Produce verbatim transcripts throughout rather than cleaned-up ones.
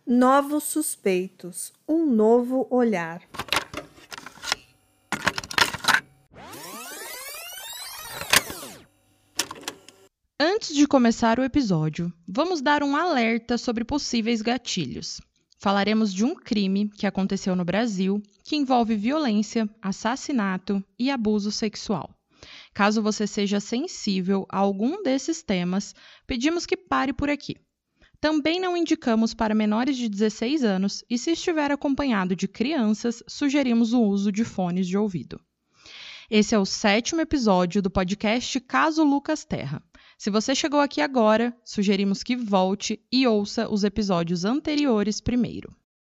Novos suspeitos, um novo olhar. Antes de começar o episódio, vamos dar um alerta sobre possíveis gatilhos. Falaremos de um crime que aconteceu no Brasil que envolve violência, assassinato e abuso sexual. Caso você seja sensível a algum desses temas, pedimos que pare por aqui. Também não indicamos para menores de dezesseis anos e, se estiver acompanhado de crianças, sugerimos o uso de fones de ouvido. Esse é o sétimo episódio do podcast Caso Lucas Terra. Se você chegou aqui agora, sugerimos que volte e ouça os episódios anteriores primeiro.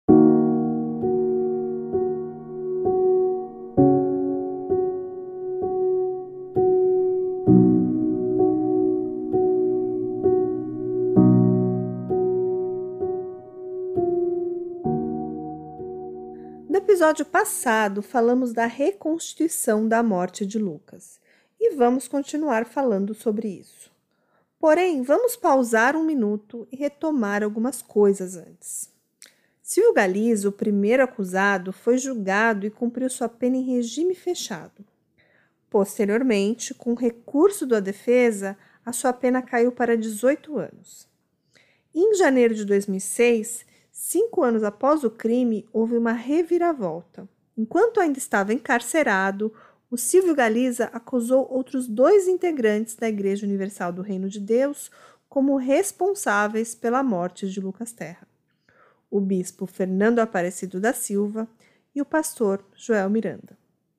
No episódio passado, falamos da reconstituição da morte de Lucas e vamos continuar falando sobre isso. Porém, vamos pausar um minuto e retomar algumas coisas antes. Silvio Galiza, o primeiro acusado, foi julgado e cumpriu sua pena em regime fechado. Posteriormente, com recurso da defesa, a sua pena caiu para dezoito anos. Em janeiro de dois mil e seis, cinco anos após o crime, houve uma reviravolta. Enquanto ainda estava encarcerado, o Silvio Galiza acusou outros dois integrantes da Igreja Universal do Reino de Deus como responsáveis pela morte de Lucas Terra: o bispo Fernando Aparecido da Silva e o pastor Joel Miranda.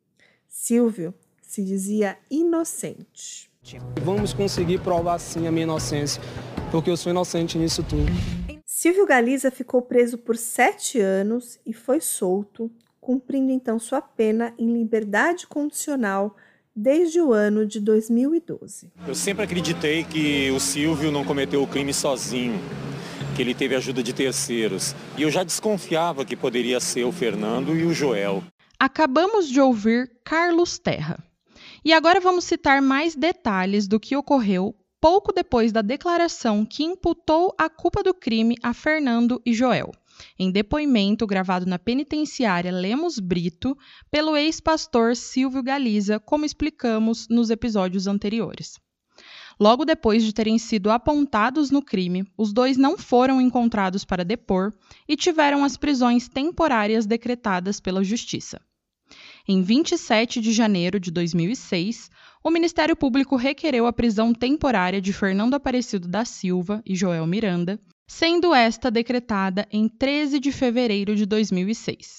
Silvio se dizia inocente. Vamos conseguir provar sim a minha inocência, porque eu sou inocente nisso tudo. Silvio Galiza ficou preso por sete anos e foi solto, cumprindo então sua pena em liberdade condicional desde o ano de dois mil e doze. Eu sempre acreditei que o Silvio não cometeu o crime sozinho, que ele teve ajuda de terceiros. E eu já desconfiava que poderia ser o Fernando e o Joel. Acabamos de ouvir Carlos Terra. E agora vamos citar mais detalhes do que ocorreu pouco depois da declaração que imputou a culpa do crime a Fernando e Joel, em depoimento gravado na penitenciária Lemos Brito pelo ex-pastor Silvio Galiza, como explicamos nos episódios anteriores. Logo depois de terem sido apontados no crime, os dois não foram encontrados para depor e tiveram as prisões temporárias decretadas pela Justiça. Em vinte e sete de janeiro de dois mil e seis, o Ministério Público requereu a prisão temporária de Fernando Aparecido da Silva e Joel Miranda, sendo esta decretada em treze de fevereiro de dois mil e seis.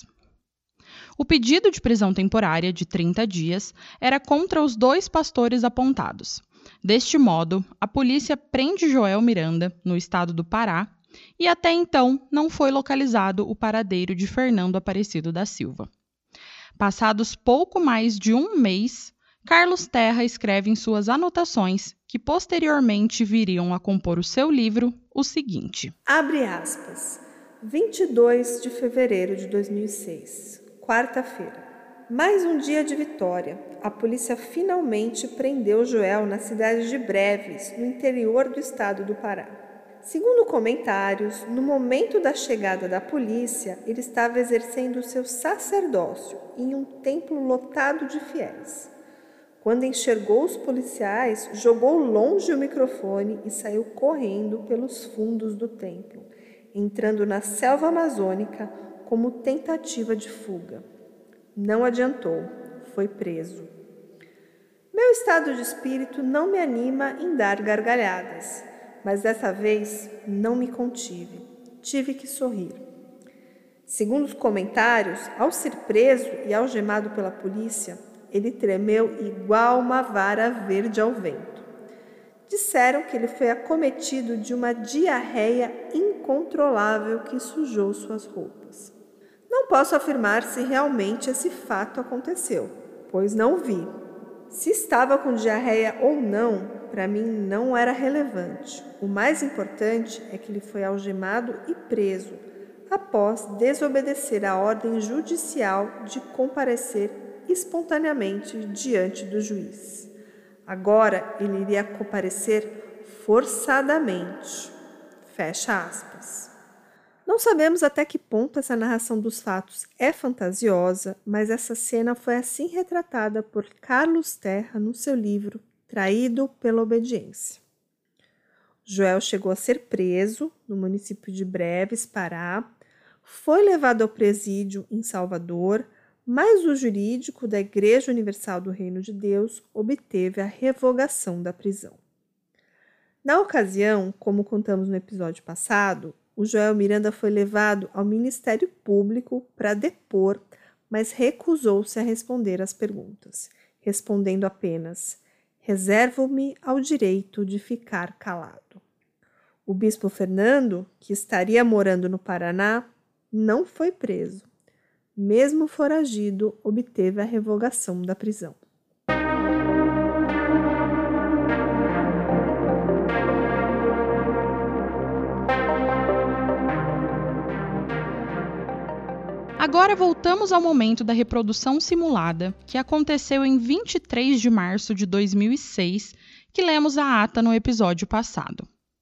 O pedido de prisão temporária de trinta dias era contra os dois pastores apontados. Deste modo, a polícia prende Joel Miranda, no estado do Pará, e até então não foi localizado o paradeiro de Fernando Aparecido da Silva. Passados pouco mais de um mês, Carlos Terra escreve em suas anotações, que posteriormente viriam a compor o seu livro, o seguinte. Abre aspas. vinte e dois de fevereiro de dois mil e seis, quarta-feira. Mais um dia de vitória. A polícia finalmente prendeu Joel na cidade de Breves, no interior do estado do Pará. Segundo comentários, no momento da chegada da polícia, ele estava exercendo seu sacerdócio em um templo lotado de fiéis. Quando enxergou os policiais, jogou longe o microfone e saiu correndo pelos fundos do templo, entrando na selva amazônica como tentativa de fuga. Não adiantou, foi preso. Meu estado de espírito não me anima em dar gargalhadas, mas dessa vez não me contive, tive que sorrir. Segundo os comentários, ao ser preso e algemado pela polícia, ele tremeu igual uma vara verde ao vento. Disseram que ele foi acometido de uma diarreia incontrolável que sujou suas roupas. Não posso afirmar se realmente esse fato aconteceu, pois não vi. Se estava com diarreia ou não, para mim não era relevante. O mais importante é que ele foi algemado e preso, após desobedecer a ordem judicial de comparecer espontaneamente diante do juiz. Agora ele iria comparecer forçadamente. Fecha aspas. Não sabemos até que ponto essa narração dos fatos é fantasiosa, mas essa cena foi assim retratada por Carlos Terra no seu livro Traído pela Obediência. Joel chegou a ser preso no município de Breves, Pará, foi levado ao presídio em Salvador, mas o jurídico da Igreja Universal do Reino de Deus obteve a revogação da prisão. Na ocasião, como contamos no episódio passado, o Joel Miranda foi levado ao Ministério Público para depor, mas recusou-se a responder às perguntas, respondendo apenas: reservo-me ao direito de ficar calado. O bispo Fernando, que estaria morando no Paraná, não foi preso. Mesmo foragido, obteve a revogação da prisão. Agora voltamos ao momento da reprodução simulada, que aconteceu em vinte e três de março de dois mil e seis, que lemos a ata no episódio passado.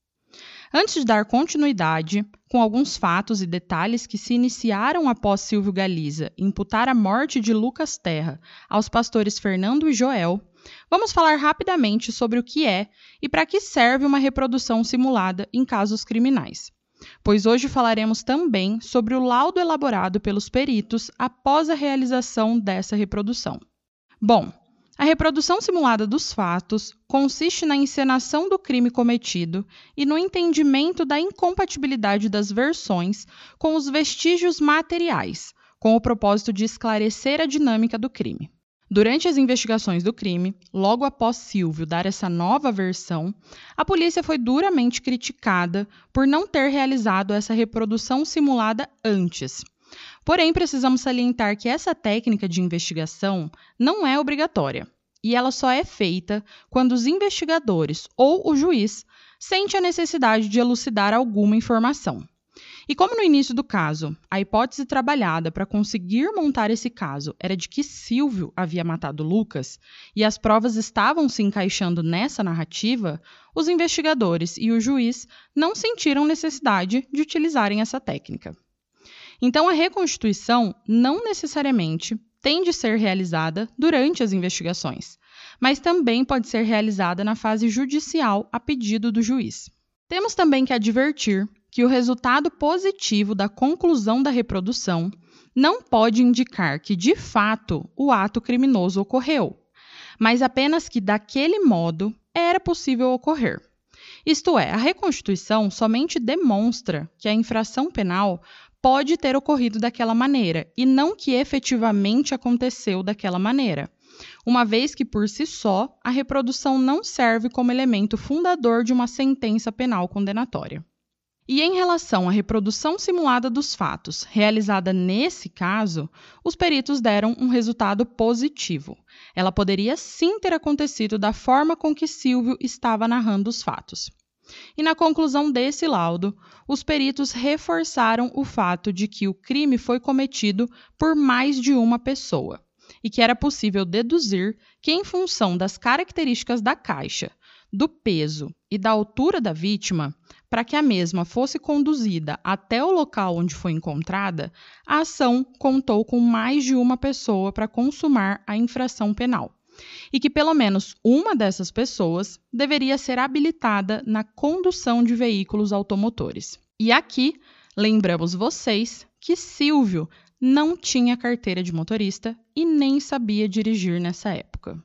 Antes de dar continuidade, com alguns fatos e detalhes que se iniciaram após Silvio Galiza imputar a morte de Lucas Terra aos pastores Fernando e Joel, vamos falar rapidamente sobre o que é e para que serve uma reprodução simulada em casos criminais. Pois hoje falaremos também sobre o laudo elaborado pelos peritos após a realização dessa reprodução. Bom, a reprodução simulada dos fatos consiste na encenação do crime cometido e no entendimento da incompatibilidade das versões com os vestígios materiais, com o propósito de esclarecer a dinâmica do crime. Durante as investigações do crime, logo após Silvio dar essa nova versão, a polícia foi duramente criticada por não ter realizado essa reprodução simulada antes. Porém, precisamos salientar que essa técnica de investigação não é obrigatória, e ela só é feita quando os investigadores ou o juiz sente a necessidade de elucidar alguma informação. E como no início do caso, a hipótese trabalhada para conseguir montar esse caso era de que Silvio havia matado Lucas, e as provas estavam se encaixando nessa narrativa, os investigadores e o juiz não sentiram necessidade de utilizarem essa técnica. Então, a reconstituição não necessariamente tem de ser realizada durante as investigações, mas também pode ser realizada na fase judicial a pedido do juiz. Temos também que advertir que o resultado positivo da conclusão da reprodução não pode indicar que, de fato, o ato criminoso ocorreu, mas apenas que, daquele modo, era possível ocorrer. Isto é, a reconstituição somente demonstra que a infração penal pode ter ocorrido daquela maneira e não que efetivamente aconteceu daquela maneira, uma vez que, por si só, a reprodução não serve como elemento fundador de uma sentença penal condenatória. E em relação à reprodução simulada dos fatos, realizada nesse caso, os peritos deram um resultado positivo. Ela poderia sim ter acontecido da forma com que Silvio estava narrando os fatos. E na conclusão desse laudo, os peritos reforçaram o fato de que o crime foi cometido por mais de uma pessoa, e que era possível deduzir que, em função das características da caixa, do peso e da altura da vítima, para que a mesma fosse conduzida até o local onde foi encontrada, a ação contou com mais de uma pessoa para consumar a infração penal, e que pelo menos uma dessas pessoas deveria ser habilitada na condução de veículos automotores. E aqui, lembramos vocês que Silvio não tinha carteira de motorista e nem sabia dirigir nessa época.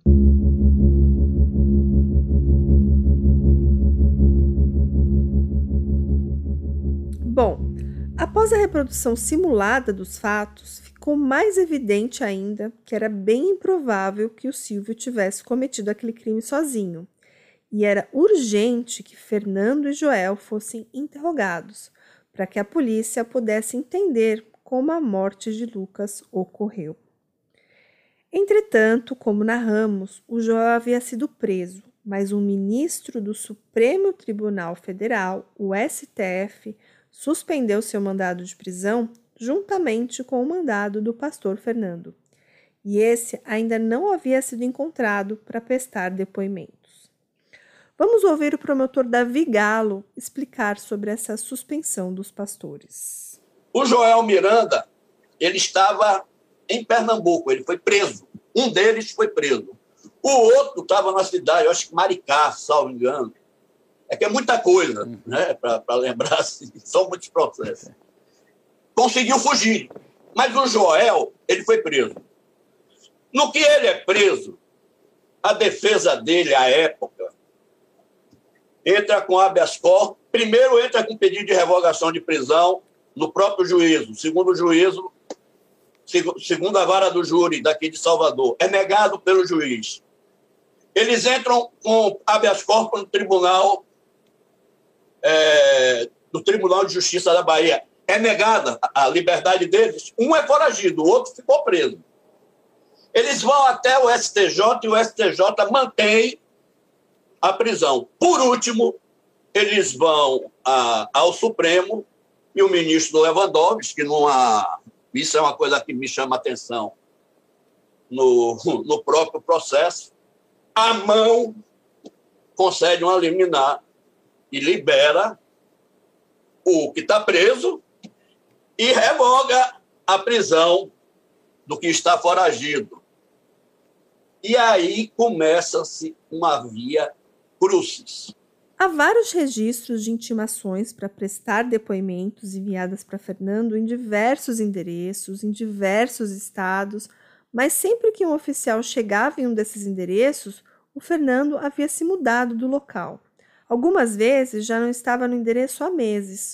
Bom, após a reprodução simulada dos fatos, ficou mais evidente ainda que era bem improvável que o Silvio tivesse cometido aquele crime sozinho, e era urgente que Fernando e Joel fossem interrogados, para que a polícia pudesse entender como a morte de Lucas ocorreu. Entretanto, como narramos, o Joel havia sido preso, mas um ministro do Supremo Tribunal Federal, o S T F, suspendeu seu mandado de prisão juntamente com o mandado do pastor Fernando, e esse ainda não havia sido encontrado para prestar depoimentos. Vamos ouvir o promotor Davi Galo explicar sobre essa suspensão dos pastores. O Joel Miranda, ele estava em Pernambuco, ele foi preso. Um deles foi preso. O outro estava na cidade, eu acho que Maricá, salvo engano. É que é muita coisa, uhum. né, para lembrar, assim, são muitos processos. Conseguiu fugir. Mas o Joel, ele foi preso. No que ele é preso, a defesa dele, à época, entra com habeas corpus. Primeiro entra com pedido de revogação de prisão no próprio juízo. Segundo o juízo, segundo a vara do júri daqui de Salvador, é negado pelo juiz. Eles entram com habeas corpus no tribunal, é, do Tribunal de Justiça da Bahia. É negada a liberdade deles. Um é foragido, o outro ficou preso. Eles vão até o S T J e o S T J mantém a prisão. Por último, eles vão a, ao Supremo e o ministro Lewandowski, que não há... Isso é uma coisa que me chama a atenção no, no próprio processo. A mão concede uma liminar e libera o que está preso e revoga a prisão do que está foragido. E aí começa-se uma via crucis. Há vários registros de intimações para prestar depoimentos enviadas para Fernando em diversos endereços, em diversos estados, mas sempre que um oficial chegava em um desses endereços, o Fernando havia se mudado do local. Algumas vezes já não estava no endereço há meses,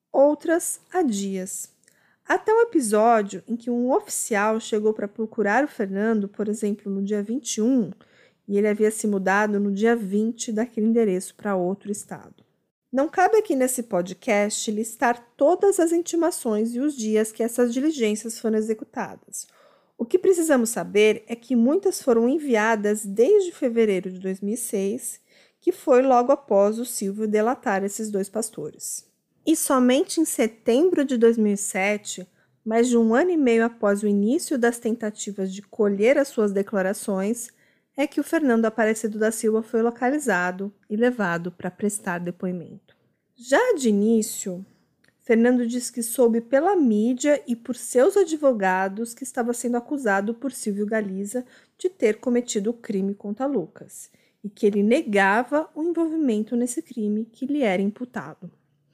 outras há dias. Até um episódio em que um oficial chegou para procurar o Fernando, por exemplo, no dia vinte e um, e ele havia se mudado no dia vinte daquele endereço para outro estado. Não cabe aqui nesse podcast listar todas as intimações e os dias que essas diligências foram executadas. O que precisamos saber é que muitas foram enviadas desde fevereiro de dois mil e seis, que foi logo após o Silvio delatar esses dois pastores. E somente em setembro de dois mil e sete, mais de um ano e meio após o início das tentativas de colher as suas declarações, é que o Fernando Aparecido da Silva foi localizado e levado para prestar depoimento. Já de início, Fernando diz que soube pela mídia e por seus advogados que estava sendo acusado por Silvio Galiza de ter cometido o crime contra Lucas e que ele negava o envolvimento nesse crime que lhe era imputado.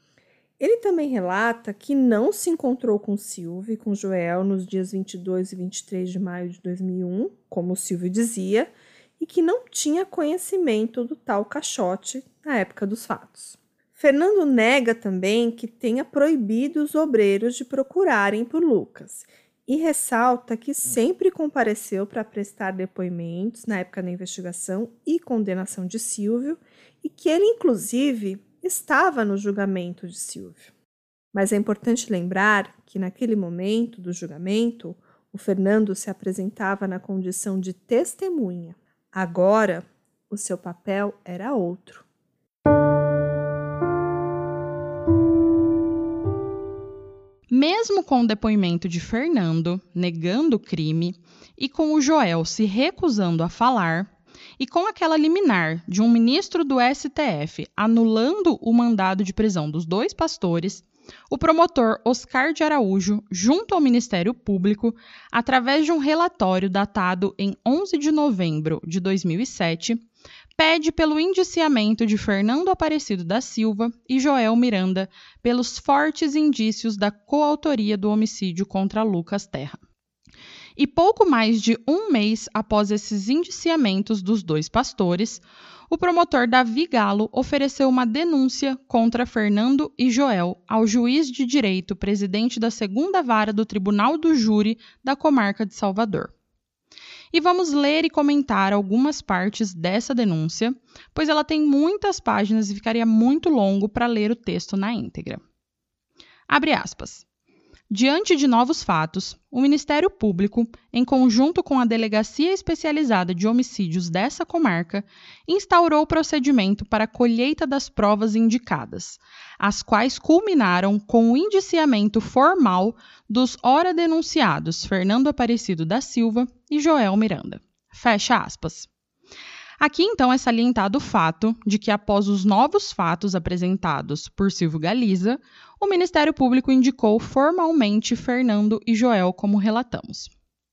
Ele também relata que não se encontrou com Silvio e com Joel nos dias vinte e dois e vinte e três de maio de dois mil e um, como o Silvio dizia, e que não tinha conhecimento do tal caixote na época dos fatos. Fernando nega também que tenha proibido os obreiros de procurarem por Lucas e ressalta que sempre compareceu para prestar depoimentos na época da investigação e condenação de Silvio e que ele, inclusive, estava no julgamento de Silvio. Mas é importante lembrar que, naquele momento do julgamento, o Fernando se apresentava na condição de testemunha. Agora, o seu papel era outro. Mesmo com o depoimento de Fernando negando o crime e com o Joel se recusando a falar, e com aquela liminar de um ministro do S T F anulando o mandado de prisão dos dois pastores, o promotor Oscar de Araújo, junto ao Ministério Público, através de um relatório datado em onze de novembro de dois mil e sete, pede pelo indiciamento de Fernando Aparecido da Silva e Joel Miranda pelos fortes indícios da coautoria do homicídio contra Lucas Terra. E pouco mais de um mês após esses indiciamentos dos dois pastores, o promotor Davi Galo ofereceu uma denúncia contra Fernando e Joel ao juiz de direito presidente da segunda vara do Tribunal do Júri da comarca de Salvador. E vamos ler e comentar algumas partes dessa denúncia, pois ela tem muitas páginas e ficaria muito longo para ler o texto na íntegra. Abre aspas. Diante de novos fatos, o Ministério Público, em conjunto com a Delegacia Especializada de Homicídios dessa comarca, instaurou o procedimento para a colheita das provas indicadas, as quais culminaram com o indiciamento formal dos ora denunciados Fernando Aparecido da Silva e Joel Miranda. Fecha aspas. Aqui, então, é salientado o fato de que, após os novos fatos apresentados por Silvio Galiza, o Ministério Público indicou formalmente Fernando e Joel, como relatamos.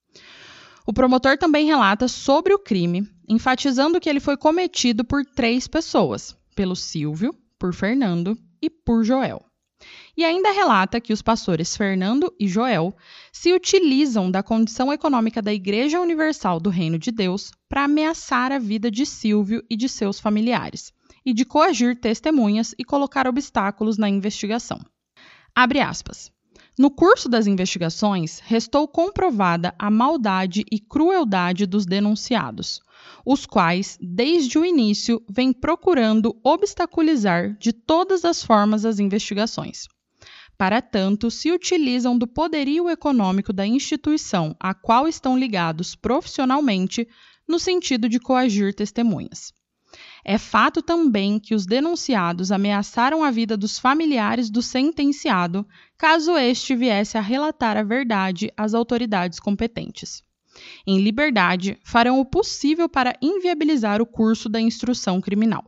O promotor também relata sobre o crime, enfatizando que ele foi cometido por três pessoas, pelo Silvio, por Fernando e por Joel. E ainda relata que os pastores Fernando e Joel se utilizam da condição econômica da Igreja Universal do Reino de Deus para ameaçar a vida de Silvio e de seus familiares, e de coagir testemunhas e colocar obstáculos na investigação. Abre aspas. No curso das investigações, restou comprovada a maldade e crueldade dos denunciados, os quais, desde o início, vêm procurando obstaculizar de todas as formas as investigações. Para tanto, se utilizam do poderio econômico da instituição a qual estão ligados profissionalmente, no sentido de coagir testemunhas. É fato também que os denunciados ameaçaram a vida dos familiares do sentenciado, caso este viesse a relatar a verdade às autoridades competentes. Em liberdade, farão o possível para inviabilizar o curso da instrução criminal.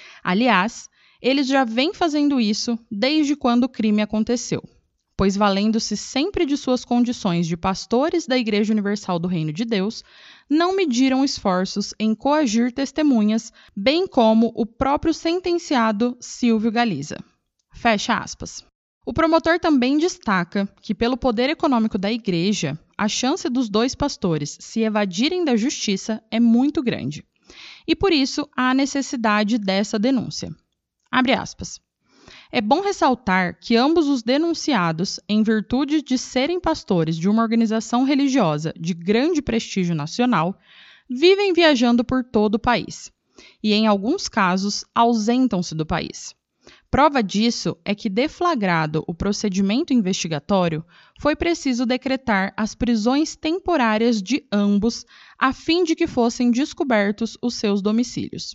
Aliás, eles já vêm fazendo isso desde quando o crime aconteceu, pois valendo-se sempre de suas condições de pastores da Igreja Universal do Reino de Deus, não mediram esforços em coagir testemunhas, bem como o próprio sentenciado Silvio Galiza. Fecha aspas. O promotor também destaca que, pelo poder econômico da Igreja, a chance dos dois pastores se evadirem da justiça é muito grande, e por isso há a necessidade dessa denúncia. Abre aspas. É bom ressaltar que ambos os denunciados, em virtude de serem pastores de uma organização religiosa de grande prestígio nacional, vivem viajando por todo o país e, em alguns casos, ausentam-se do país. Prova disso é que, deflagrado o procedimento investigatório, foi preciso decretar as prisões temporárias de ambos a fim de que fossem descobertos os seus domicílios.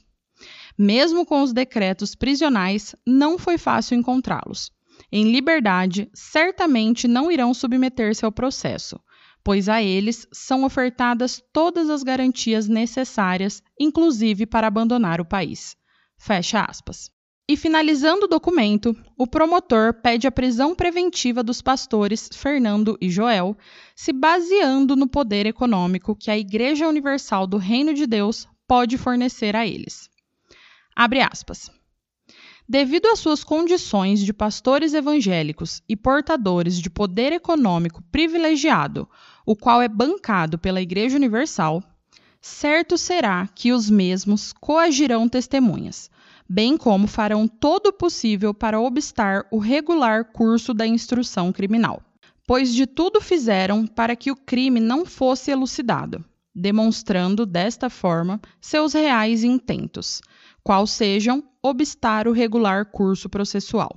Mesmo com os decretos prisionais, não foi fácil encontrá-los. Em liberdade, certamente não irão submeter-se ao processo, pois a eles são ofertadas todas as garantias necessárias, inclusive para abandonar o país. Fecha aspas. E finalizando o documento, o promotor pede a prisão preventiva dos pastores Fernando e Joel, se baseando no poder econômico que a Igreja Universal do Reino de Deus pode fornecer a eles. Abre aspas. Devido às suas condições de pastores evangélicos e portadores de poder econômico privilegiado, o qual é bancado pela Igreja Universal, certo será que os mesmos coagirão testemunhas, bem como farão todo o possível para obstar o regular curso da instrução criminal, pois de tudo fizeram para que o crime não fosse elucidado, demonstrando desta forma seus reais intentos, qual sejam obstar o regular curso processual.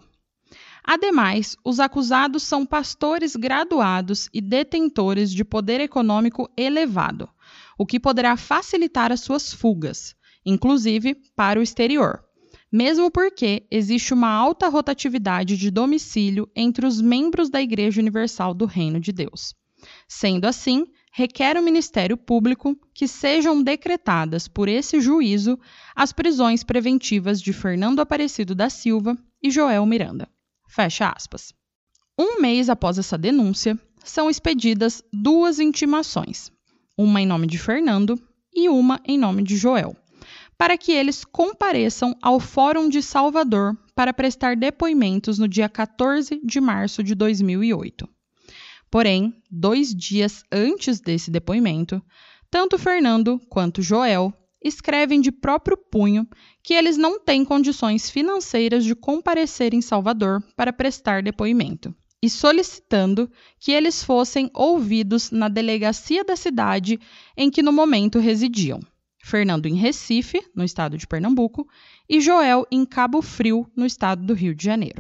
Ademais, os acusados são pastores graduados e detentores de poder econômico elevado, o que poderá facilitar as suas fugas, inclusive para o exterior, mesmo porque existe uma alta rotatividade de domicílio entre os membros da Igreja Universal do Reino de Deus. Sendo assim, requer o Ministério Público que sejam decretadas por esse juízo as prisões preventivas de Fernando Aparecido da Silva e Joel Miranda. Fecha aspas. Um mês após essa denúncia, são expedidas duas intimações, uma em nome de Fernando e uma em nome de Joel, para que eles compareçam ao Fórum de Salvador para prestar depoimentos no dia quatorze de março de dois mil e oito. Porém, dois dias antes desse depoimento, tanto Fernando quanto Joel escrevem de próprio punho que eles não têm condições financeiras de comparecer em Salvador para prestar depoimento, e solicitando que eles fossem ouvidos na delegacia da cidade em que no momento residiam. Fernando em Recife, no estado de Pernambuco, e Joel em Cabo Frio, no estado do Rio de Janeiro.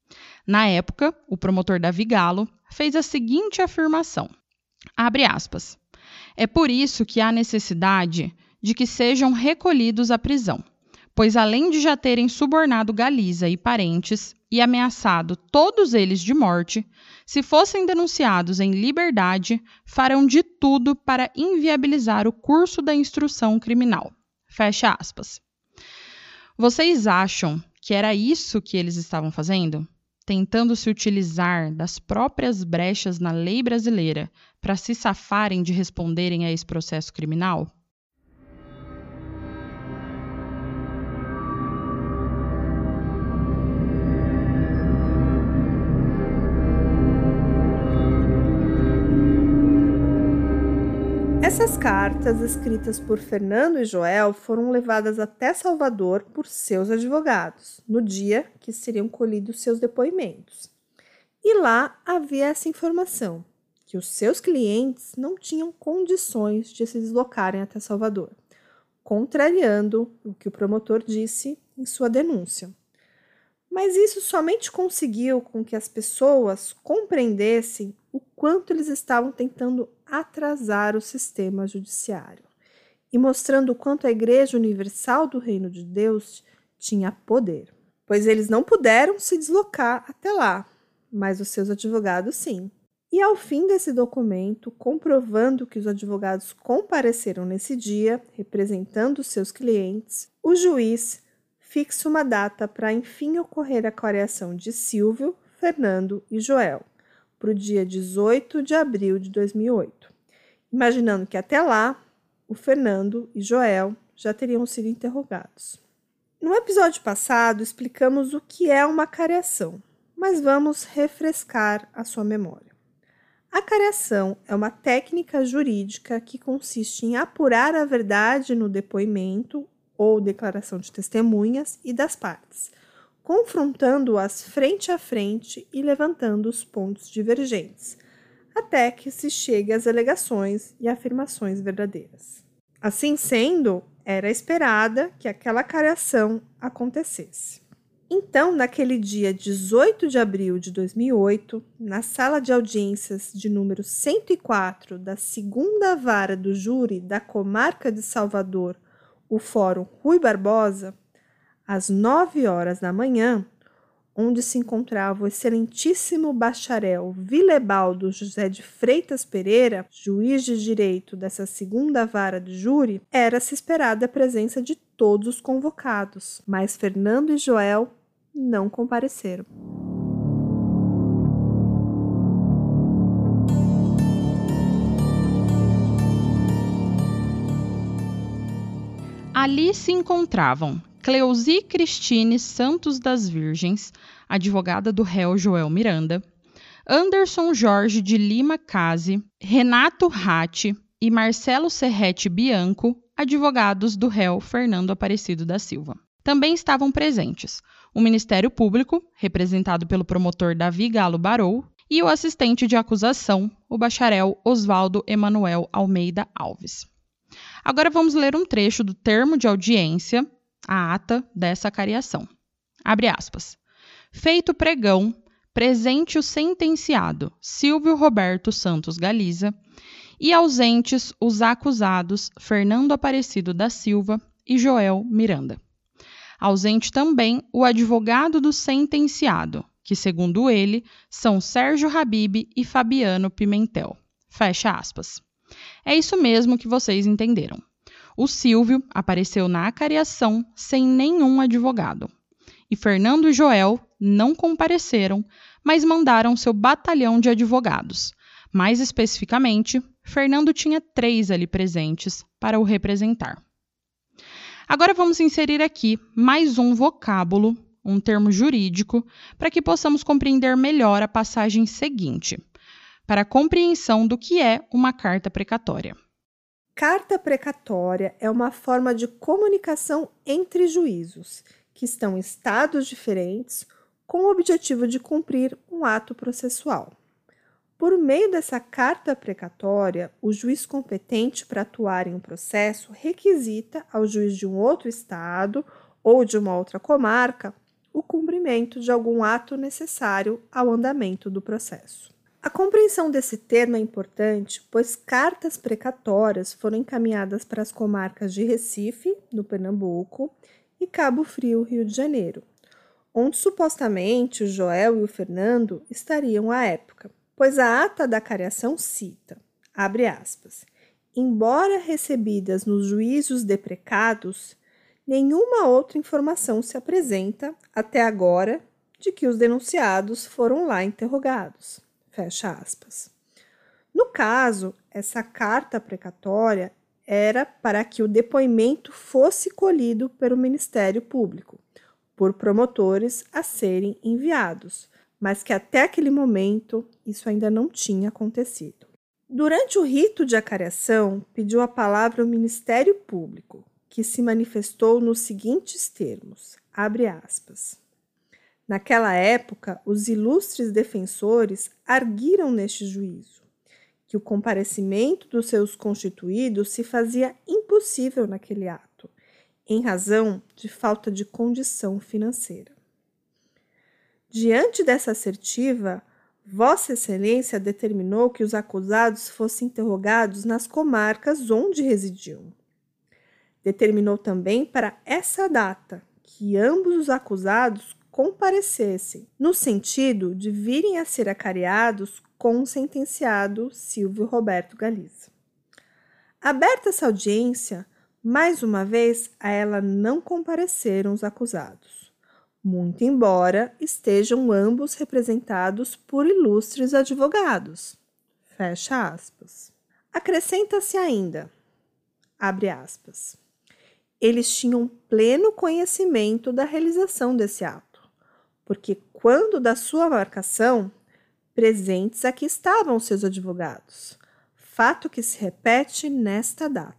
Na época, o promotor Davi Galo fez a seguinte afirmação, abre aspas, é por isso que há necessidade de que sejam recolhidos à prisão, pois além de já terem subornado Galiza e parentes e ameaçado todos eles de morte, se fossem denunciados em liberdade, farão de tudo para inviabilizar o curso da instrução criminal. Fecha aspas. Vocês acham que era isso que eles estavam fazendo? Tentando se utilizar das próprias brechas na lei brasileira para se safarem de responderem a esse processo criminal? Essas cartas, escritas por Fernando e Joel, foram levadas até Salvador por seus advogados, no dia que seriam colhidos seus depoimentos. E lá havia essa informação, que os seus clientes não tinham condições de se deslocarem até Salvador, contrariando o que o promotor disse em sua denúncia. Mas isso somente conseguiu com que as pessoas compreendessem o quanto eles estavam tentando atrasar o sistema judiciário e mostrando o quanto a Igreja Universal do Reino de Deus tinha poder, pois eles não puderam se deslocar até lá, mas os seus advogados sim. E ao fim desse documento, comprovando que os advogados compareceram nesse dia, representando os seus clientes, o juiz fixa uma data para enfim ocorrer a coreação de Silvio, Fernando e Joel, para o dia dezoito de abril de dois mil e oito, imaginando que até lá o Fernando e Joel já teriam sido interrogados. No episódio passado explicamos o que é uma careação, mas vamos refrescar a sua memória. A careação é uma técnica jurídica que consiste em apurar a verdade no depoimento ou declaração de testemunhas e das partes, confrontando-as frente a frente e levantando os pontos divergentes, até que se chegue às alegações e afirmações verdadeiras. Assim sendo, era esperada que aquela careação acontecesse. Então, naquele dia dezoito de abril de dois mil e oito, na sala de audiências de número cento e quatro da segunda Vara do Júri da Comarca de Salvador, o Fórum Rui Barbosa, às nove horas da manhã, onde se encontrava o excelentíssimo bacharel Vilebaldo José de Freitas Pereira, juiz de direito dessa segunda vara de júri, era-se esperada a presença de todos os convocados, mas Fernando e Joel não compareceram. Ali se encontravam Cleusi Cristine Santos das Virgens, advogada do réu Joel Miranda, Anderson Jorge de Lima Case, Renato Ratti e Marcelo Serrete Bianco, advogados do réu Fernando Aparecido da Silva. Também estavam presentes o Ministério Público, representado pelo promotor Davi Galo Barou, e o assistente de acusação, o bacharel Oswaldo Emanuel Almeida Alves. Agora vamos ler um trecho do termo de audiência, a ata dessa careação. Abre aspas. Feito pregão, presente o sentenciado Silvio Roberto Santos Galiza e ausentes os acusados Fernando Aparecido da Silva e Joel Miranda. Ausente também o advogado do sentenciado, que segundo ele são Sérgio Habib e Fabiano Pimentel. Fecha aspas. É isso mesmo que vocês entenderam. O Silvio apareceu na acareação sem nenhum advogado. E Fernando e Joel não compareceram, mas mandaram seu batalhão de advogados. Mais especificamente, Fernando tinha três ali presentes para o representar. Agora vamos inserir aqui mais um vocábulo, um termo jurídico, para que possamos compreender melhor a passagem seguinte, para a compreensão do que é uma carta precatória. Carta precatória é uma forma de comunicação entre juízos, que estão em estados diferentes, com o objetivo de cumprir um ato processual. Por meio dessa carta precatória, o juiz competente para atuar em um processo requisita ao juiz de um outro estado ou de uma outra comarca o cumprimento de algum ato necessário ao andamento do processo. A compreensão desse termo é importante, pois cartas precatórias foram encaminhadas para as comarcas de Recife, no Pernambuco, e Cabo Frio, Rio de Janeiro, onde supostamente o Joel e o Fernando estariam à época, pois a ata da careação cita, abre aspas, embora recebidas nos juízos deprecados, nenhuma outra informação se apresenta, até agora, de que os denunciados foram lá interrogados. Fecha aspas. No caso, essa carta precatória era para que o depoimento fosse colhido pelo Ministério Público, por promotores a serem enviados, mas que até aquele momento isso ainda não tinha acontecido. Durante o rito de acariação, pediu a palavra o Ministério Público, que se manifestou nos seguintes termos, abre aspas. Naquela época, os ilustres defensores arguiram neste juízo que o comparecimento dos seus constituídos se fazia impossível naquele ato, em razão de falta de condição financeira. Diante dessa assertiva, Vossa Excelência determinou que os acusados fossem interrogados nas comarcas onde residiam. Determinou também para essa data que ambos os acusados comparecessem, no sentido de virem a ser acariados com o sentenciado Silvio Roberto Galiza. Aberta essa audiência, mais uma vez a ela não compareceram os acusados, muito embora estejam ambos representados por ilustres advogados. Fecha aspas. Acrescenta-se ainda, abre aspas, eles tinham pleno conhecimento da realização desse ato, porque quando da sua marcação, presentes aqui estavam seus advogados, fato que se repete nesta data.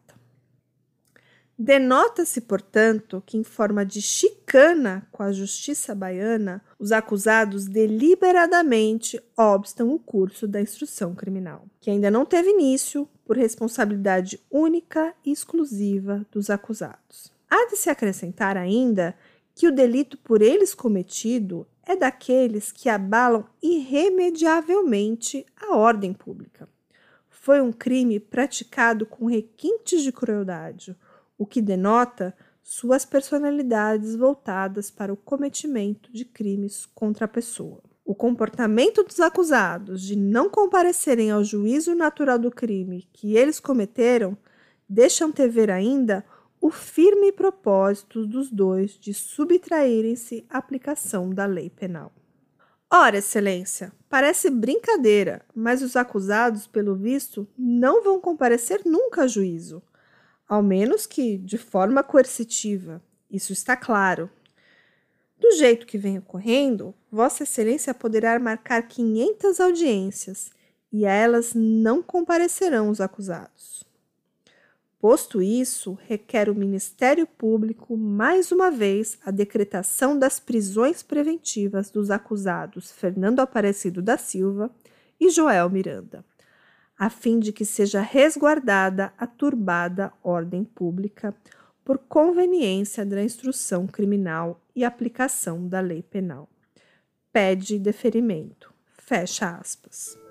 Denota-se, portanto, que em forma de chicana com a justiça baiana, os acusados deliberadamente obstam o curso da instrução criminal, que ainda não teve início por responsabilidade única e exclusiva dos acusados. Há de se acrescentar ainda que o delito por eles cometido é daqueles que abalam irremediavelmente a ordem pública. Foi um crime praticado com requintes de crueldade, o que denota suas personalidades voltadas para o cometimento de crimes contra a pessoa. O comportamento dos acusados de não comparecerem ao juízo natural do crime que eles cometeram deixa antever ainda o firme propósito dos dois de subtraírem-se à aplicação da lei penal. Ora, Excelência, parece brincadeira, mas os acusados, pelo visto, não vão comparecer nunca a juízo, ao menos que de forma coercitiva, isso está claro. Do jeito que vem ocorrendo, Vossa Excelência poderá marcar quinhentas audiências e a elas não comparecerão os acusados. Posto isso, requer o Ministério Público, mais uma vez, a decretação das prisões preventivas dos acusados Fernando Aparecido da Silva e Joel Miranda, a fim de que seja resguardada a turbada ordem pública por conveniência da instrução criminal e aplicação da lei penal. Pede deferimento. Fecha aspas.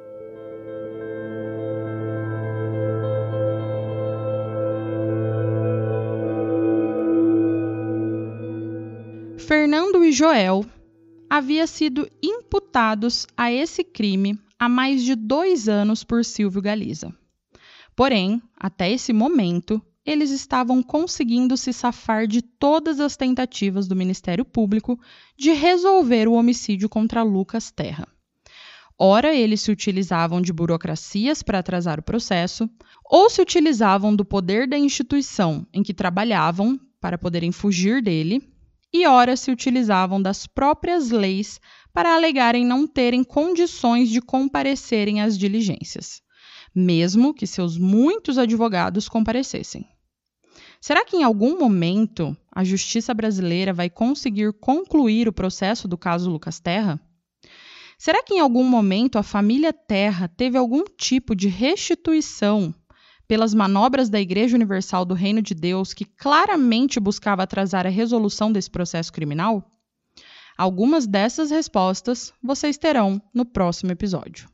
Fernando e Joel haviam sido imputados a esse crime há mais de dois anos por Silvio Galiza. Porém, até esse momento, eles estavam conseguindo se safar de todas as tentativas do Ministério Público de resolver o homicídio contra Lucas Terra. Ora, eles se utilizavam de burocracias para atrasar o processo, ou se utilizavam do poder da instituição em que trabalhavam para poderem fugir dele, e ora se utilizavam das próprias leis para alegarem não terem condições de comparecerem às diligências, mesmo que seus muitos advogados comparecessem. Será que em algum momento a justiça brasileira vai conseguir concluir o processo do caso Lucas Terra? Será que em algum momento a família Terra teve algum tipo de restituição pelas manobras da Igreja Universal do Reino de Deus que claramente buscava atrasar a resolução desse processo criminal? Algumas dessas respostas vocês terão no próximo episódio.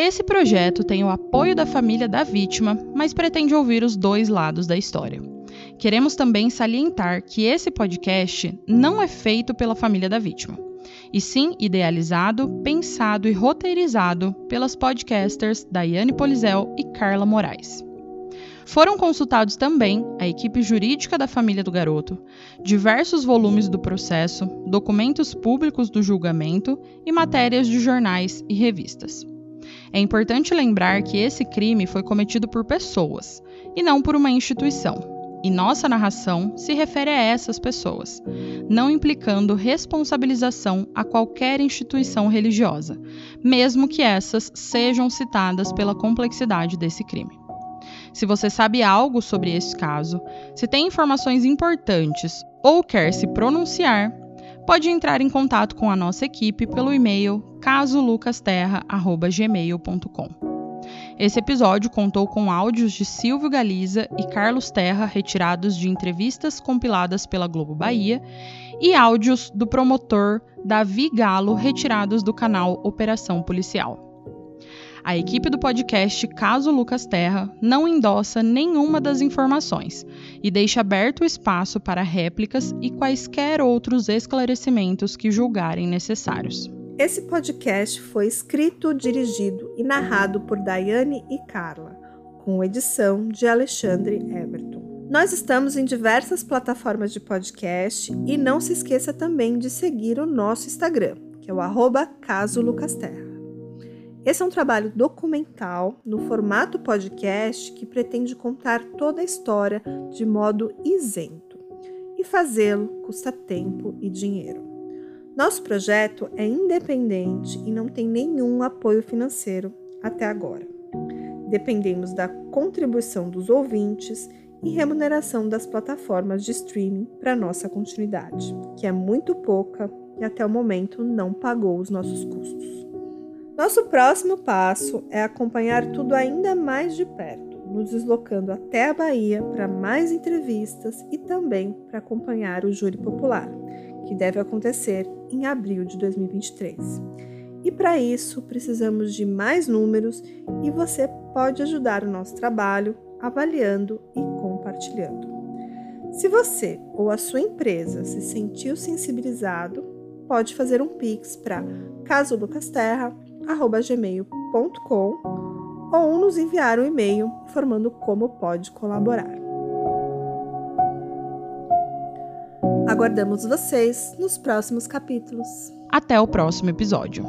Esse projeto tem o apoio da família da vítima, mas pretende ouvir os dois lados da história. Queremos também salientar que esse podcast não é feito pela família da vítima, e sim idealizado, pensado e roteirizado pelas podcasters Daiane Polizel e Carla Moraes. Foram consultados também a equipe jurídica da família do garoto, diversos volumes do processo, documentos públicos do julgamento e matérias de jornais e revistas. É importante lembrar que esse crime foi cometido por pessoas, e não por uma instituição, e nossa narração se refere a essas pessoas, não implicando responsabilização a qualquer instituição religiosa, mesmo que essas sejam citadas pela complexidade desse crime. Se você sabe algo sobre esse caso, se tem informações importantes ou quer se pronunciar, pode entrar em contato com a nossa equipe pelo e-mail caso lucas terra arroba gmail ponto com. Esse episódio contou com áudios de Silvio Galiza e Carlos Terra retirados de entrevistas compiladas pela Globo Bahia e áudios do promotor Davi Galo retirados do canal Operação Policial. A equipe do podcast Caso Lucas Terra não endossa nenhuma das informações e deixa aberto o espaço para réplicas e quaisquer outros esclarecimentos que julgarem necessários. Esse podcast foi escrito, dirigido e narrado por Daiane e Carla, com edição de Alexandre Everton. Nós estamos em diversas plataformas de podcast e não se esqueça também de seguir o nosso Instagram, que é o arroba Caso Lucas Terra. Esse é um trabalho documental no formato podcast que pretende contar toda a história de modo isento. E fazê-lo custa tempo e dinheiro. Nosso projeto é independente e não tem nenhum apoio financeiro até agora. Dependemos da contribuição dos ouvintes e remuneração das plataformas de streaming para nossa continuidade, que é muito pouca e até o momento não pagou os nossos custos. Nosso próximo passo é acompanhar tudo ainda mais de perto, nos deslocando até a Bahia para mais entrevistas e também para acompanhar o júri popular, que deve acontecer em abril de dois mil e vinte e três. E para isso precisamos de mais números e você pode ajudar o nosso trabalho avaliando e compartilhando. Se você ou a sua empresa se sentiu sensibilizado, pode fazer um Pix para caso lucas terra arroba gmail ponto com ou nos enviar um e-mail informando como pode colaborar. Aguardamos vocês nos próximos capítulos. Até o próximo episódio.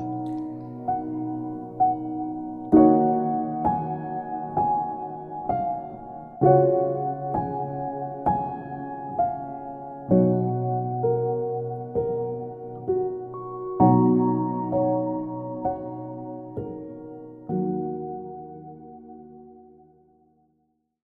Thank you.